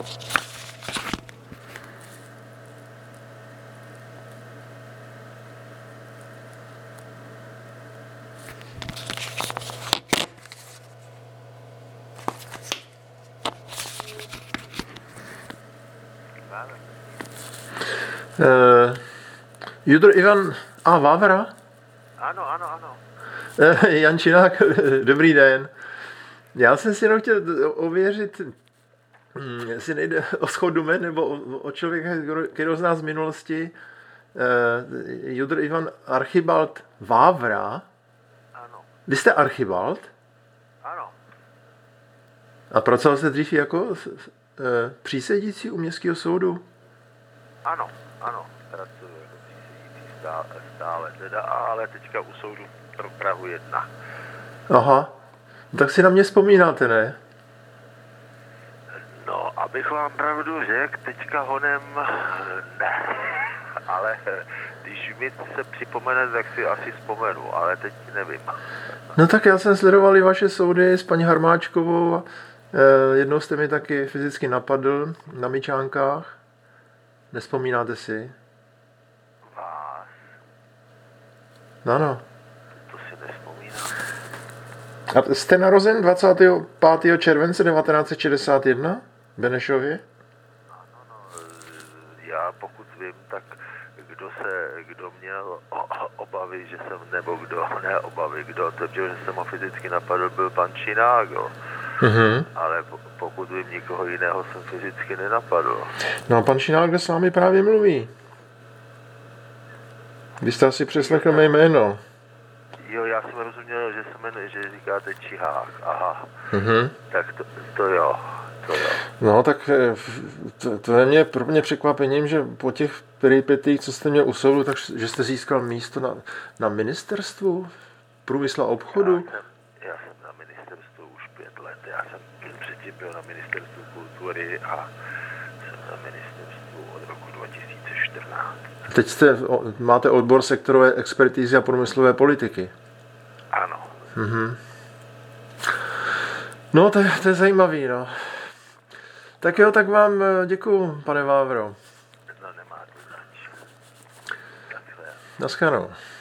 Judr Ivan A. Vávra? Ano. Jan Činák, dobrý den. Já jsem si jenom chtěl ověřit, jestli nejde o shodumen nebo o člověka, kterého zná z minulosti. Judr Ivan Archibald Vávra. Ano. Vy jste Archibald? Ano. A pracoval jste dřív jako přísedící u městského soudu? Ano. Pracuji jako přísedící stále teda, ale teďka u soudu pro Prahu 1. Aha. Tak si na mě vzpomínáte, ne? No, abych vám pravdu řekl, teďka honem ne. Ale když mi se připomene, tak si asi vzpomenu, ale teď nevím. No tak já jsem sledoval i vaše soudy s paní Harmáčkovou. Jednou jste mi taky fyzicky napadl na Myčánkách. Nespomínáte si? Vás? Ano. To si nespomínám. A jste narozen 25. července 1961 v Benešově? Ano, já pokud vím, tak kdo měl obavy, že jsem, nebo kdo, ne obavy, kdo tvrdil, že jsem ho fyzicky napadl, byl pan Činák, jo. Ale pokud vím, nikoho jiného jsem fyzicky nenapadl. No a pan Činák s vámi právě mluví. Vy jste asi přeslechl mé jméno. Jo, já jsem rozuměl, že říkáte Čihák, aha. Tak to jo. No tak to je pro mě překvapením, že po těch peripetích, co jste měl u soudu, takže jste získal místo na ministerstvu průmyslu a obchodu. Já jsem na ministerstvu už 5 let. Já jsem předtím byl na ministerstvu kultury a jsem na ministerstvu od roku 2014. Teď máte odbor sektorové expertízy a průmyslové politiky. Ano. No, to je zajímavý, no. Tak jo, tak vám děkuju, pane Vávro. No, nemáte zač. Takhle. Naschledanou.